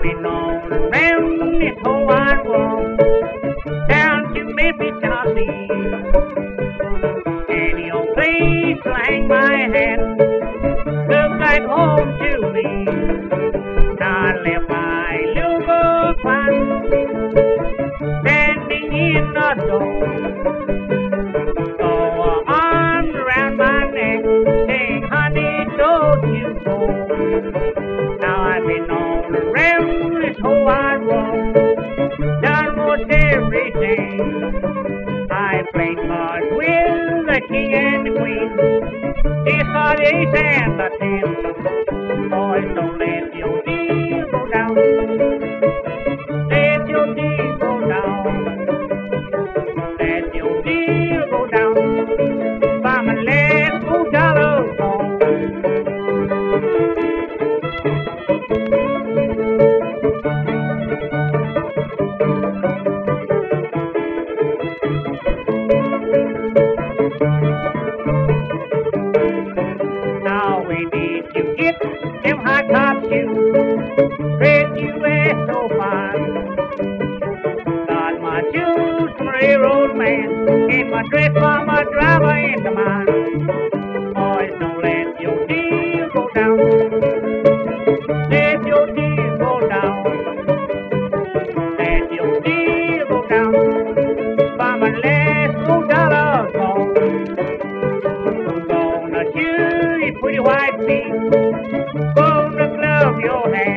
been on around this whole wide world, down to Memphis, Tennessee. Any old place to hang my hat looks like home to me. Now I left my little gold clock standing in the door. Throw her arms around my neck, saying, honey, don't you go. Now I've been on around this whole wide world, done most everything. I played cards with the king and the queen, discard ace and the 10. Boys, don't let your deal go down. Let your deal go down. Let your deal go down. Buy my last $4 phone. Now where did you get them high top shoes? Red U.S. so fine. Got my shoes from a railroad man, and my dress from a driver in the mine. Boys, don't let your deal go down. Let your deal go down. Let your deal go down. Buy my last $4 phone. Gonna shoot you pretty white feet. Gonna glove your hand.